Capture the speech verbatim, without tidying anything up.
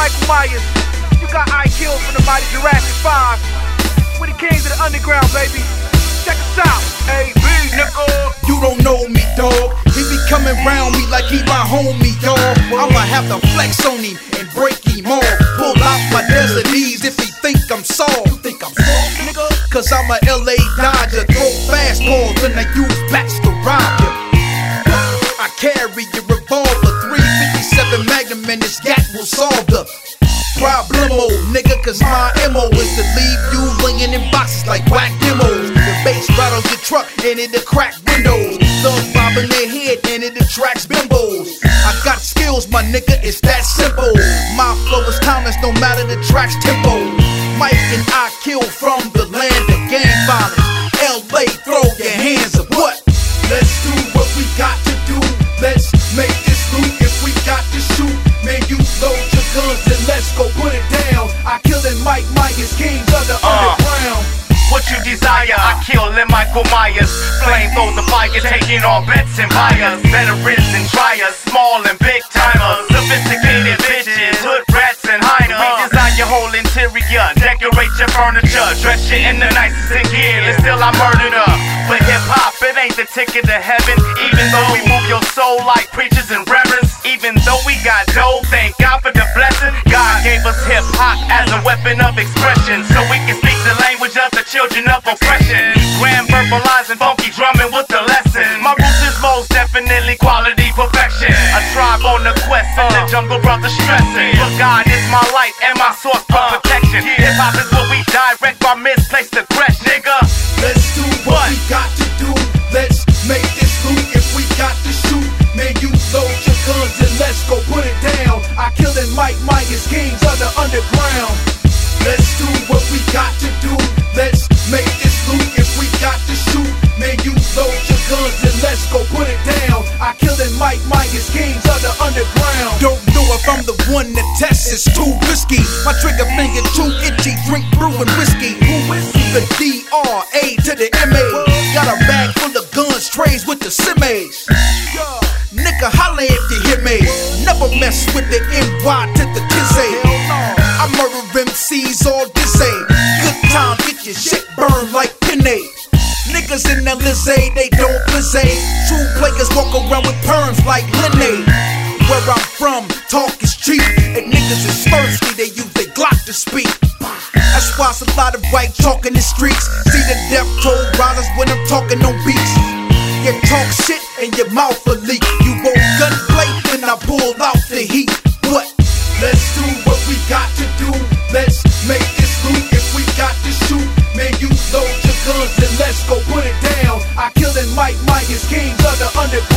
Michael Myers. You got I Killed from the mighty Jurassic five. We're the kings of the underground, baby. Check us out. A B, nigga. You don't know me, dawg. He be coming round me like he my homie, dawg. I'ma have to flex on him and break him off. Pull out my desert ease if he think I'm soft. You think I'm soft, nigga? Cause I'm a L A Dodger. Throw fastballs and I use bats to rob ya. I carry your revolver, three fifty-seven Magnum, and this gat will solve the problemo, nigga. Cause my M O is to leave you laying in boxes like whack demos. The bass rattles your truck and it'll crack windows. Thugs bobbing their head and it attracts bimbos. I got skills, my nigga, it's that simple. My flow is timeless, no matter the track's tempo. Mike and I kill from the land of gang violence. L A, throw your hands up, what? Let's do what we got to do. Let's make this loot. If we got to shoot, man, you load your guns and let's go put it down. I killed and Mike Myers, kings of the uh, underground. What you desire, I kill and Michael Myers. Flame throw the fire, taking all bets and buyers. Veterans and triers, small and big timers. Sophisticated bitches, hood rats and hiders. We design your whole interior, decorate your furniture, dress you in the nicest in gear, and still I murdered her. For hip hop, it ain't the ticket to heaven. Even though we move your soul like preachers and reverends. Even though we got dough, thank God for the blessing. God gave us hip hop as a weapon of expression, so we can speak the language of the children of oppression. Grand verbalizing, funky drumming with the lesson. My roots is most definitely quality perfection. A tribe on the quest in the jungle, brother stressing. For God is my light and my source for protection. Hip hop is what we direct our misplaced aggression, nigga. Let's do what we got to do. Let's make this loot. If we got to shoot, man, you load your guns and let's go put it down. I killed and Mike Myers, kings of the underground. Let's do what we got to do. Let's make this loot. If we got to shoot, man, you load your guns and let's go put it down. I killed and Mike Myers, kings of the underground. Don't know if I'm the one that tests, it's too risky. My trigger finger too itchy, drink brewing whiskey. Who is he? The D R A to the M A. Got a bag full of guns, trays with the Simmons. Nigga, holla if you hear me. Never mess with the N Y to the Kizzy. I murder M Cs all dizzy. Good time, get your shit burned like Pinay. Niggas in the Lizzie, they don't blizzy. True players walk around with perms like Linnae. Where I'm from, talk is cheap, and niggas is thirsty, they use their Glock to speak. That's why it's a lot of white talk in the streets. See the death toll riders when I'm talking on beats. You talk shit and your mouth will leak. You won't gunplay, then I pull out the heat. What? Let's do what we got to do. Let's make this loot. If we got to shoot, man, you load your guns and let's go put it down. I killed and Mike Myers, kings of the underground.